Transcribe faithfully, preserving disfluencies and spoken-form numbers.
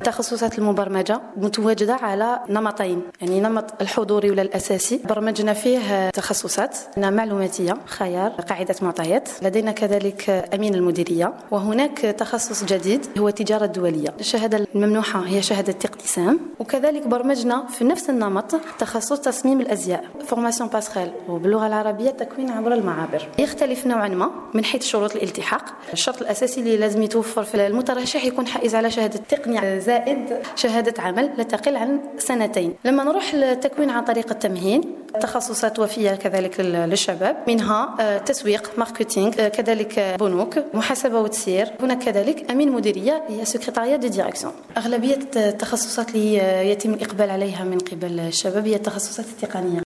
تخصصات المبرمجة متواجدة على نمطين، يعني نمط الحضوري ولا الأساسي برمجنا فيه تخصصات معلوماتية، خيار، قاعدة معطيات. لدينا كذلك أمين المديرية، وهناك تخصص جديد هو التجارة الدولية. الشهادة الممنوحة هي شهادة اقتسام. وكذلك برمجنا في نفس النمط تخصص تصميم الأزياء، فورماسيون باسخيل، وباللغة العربية تكوين عبر المعابر. يختلف نوعا ما من حيث شروط الالتحاق. الشرط الأساسي اللي لازم يتوفر في المترشح يكون حائز على شهادة تقنية زائد شهادة عمل لا تقل عن سنتين. لما نروح للتكوين عن طريق التمهين، تخصصات وفية كذلك للشباب، منها تسويق، ماركتينغ، كذلك بنوك، محاسبة وتسيير. هناك كذلك أمين مديرية هي سكرتارية دي ديريكسيون. أغلبية التخصصات اللي يتم الإقبال عليها من قبل الشباب هي التخصصات التقنية.